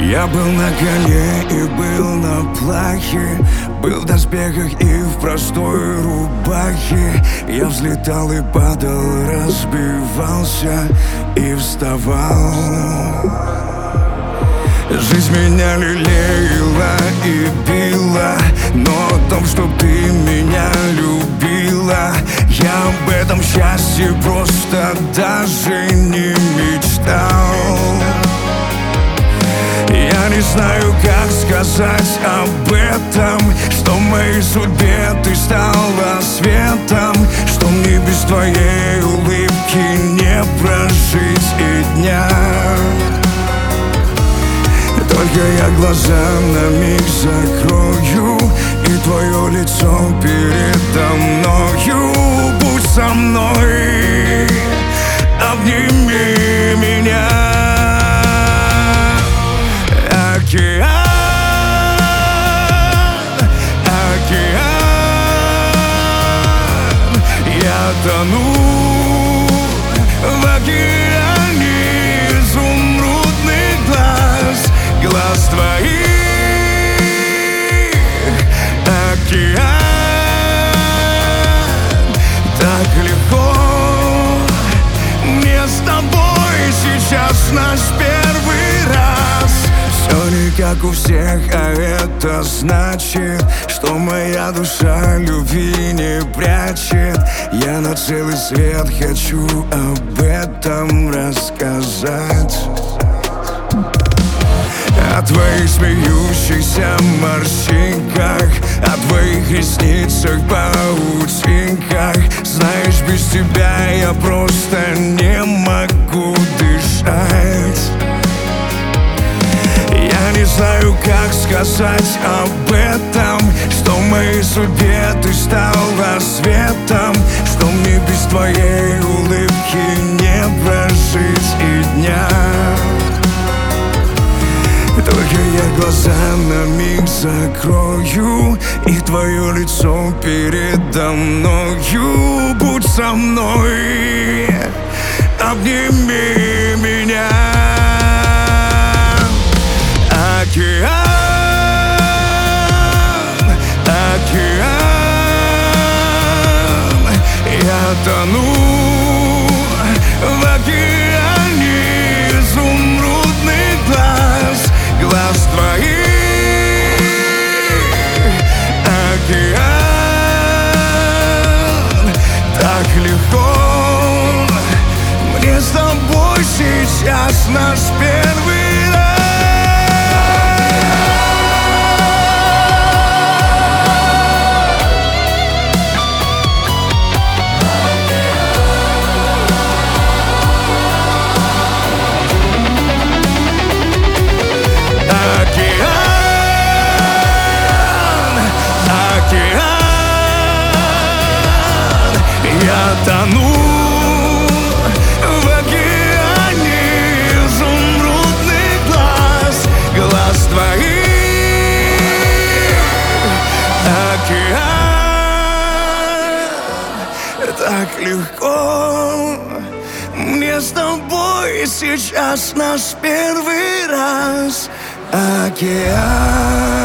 Я был на коне и был на плахе, был в доспехах и в простой рубахе. Я взлетал и падал, разбивался и вставал. Жизнь меня лелеяла и била, но о том, что ты меня любила, я об этом счастье просто даже не мечтал. Я не знаю, как сказать об этом, что в моей судьбе ты стала светом, что мне без твоей улыбки не прожить и дня. Только я глаза на миг закрою, и твое лицо передо мною. Будь со мной, обними меня. Океан, океан, я тону в океане изумрудных глаз, глаз твоих. Океан, так легко мне с тобой сейчас наш первый раз. Все не как у всех, а это значит, что моя душа любви не прячет. Я на целый свет хочу об этом рассказать. О твоих смеющихся морщинках, о твоих ресницах, паутинках. Знаешь, без тебя я просто не могу дышать. Я не знаю, как сказать об этом, что в моей судьбе ты стала светом, что мне без твоей улыбки не прожить и дня. Только я глаза на миг закрою, и твое лицо передо мною. Будь со мной, обними меня. Океан, океан, я тону в океане изумрудных глаз, глаз твоих. Океан, так легко мне с тобой сейчас наш первый раз. Я тону в океане изумрудных глаз, глаз твоих. Океан, так легко мне с тобой сейчас наш первый раз. Океан.